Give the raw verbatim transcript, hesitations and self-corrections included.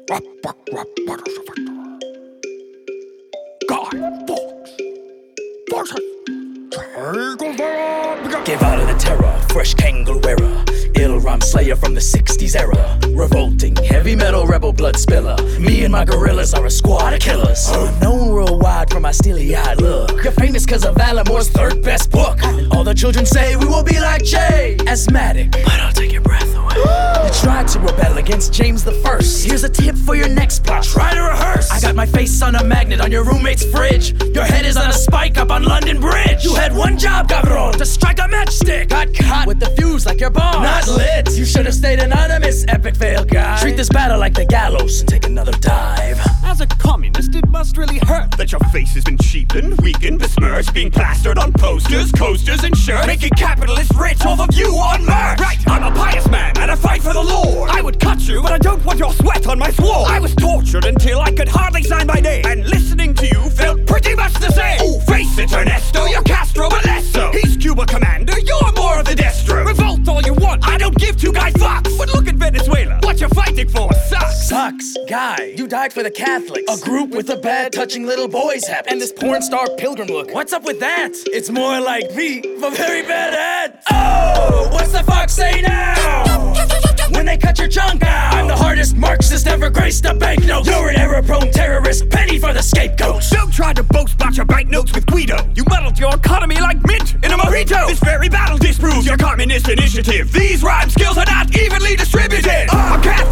Gave out of the terror, fresh Kangol wearer, ill rhyme slayer from the sixties era. Revolting, heavy metal rebel blood spiller. Me and my gorillas are a squad of killers. Known worldwide for my steely-eyed look. You're famous cause of Alan Moore's third best book. All the children say we will be like Jay. Asthmatic, but I'll take your breath away. You tried to rebel against James the First. Here's a tip for your next plot. Try to rehearse. I got my face on a magnet on your roommate's fridge. Your head is on a spike up on London Bridge. You had one job, cabron, to strike a matchstick. Got caught with the fuse like your bomb. Not lit. You should have stayed anonymous, epic fail guy. Treat this battle like the gallows and take another dive. As a communist, it must really hurt that your face has been cheapened, weakened, besmirched, being plastered on posters, coasters, and shirts, making capitalists rich off of you on merch. Right, I'm a pious man and I fight for the Lord. I would cut you, but I don't want your sweat on my sword. I was tortured until I could hardly sign my name, and listening to you felt pretty much the same. Oh, face it, Ernesto, you're Castro, but less so. He's Cuba commander, you're more of the Destro. Revolt all you want, I don't give two guy fucks. But look at Venezuela, what you're fighting for sucks. Sucks, guy, you died for the Catholics. A group with a bad touching little boys habit. And this porn star pilgrim look, what's up with that? It's more like me, for very bad at. Oh, what's the fuck say now? When they cut your junk out, I'm the hardest Marxist ever graced a banknote. You're an error-prone terrorist, penny for the scapegoats. Don't try to boast about your banknotes with Guido. You muddled your economy like mint in a mojito. This very battle disproves your communist initiative. These rhyme skills are not evenly distributed. I'm